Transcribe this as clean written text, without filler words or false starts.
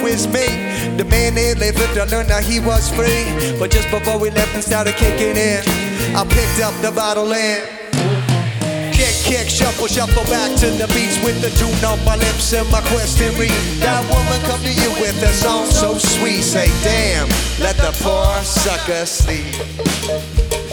is me. The man that lived to learn that he was free. But just before we left and started kicking in, I picked up the bottle and kick, kick, shuffle, shuffle back to the beats with the tune on my lips and my question read. That woman come to you with a song so sweet. Say damn, let the poor sucker sleep.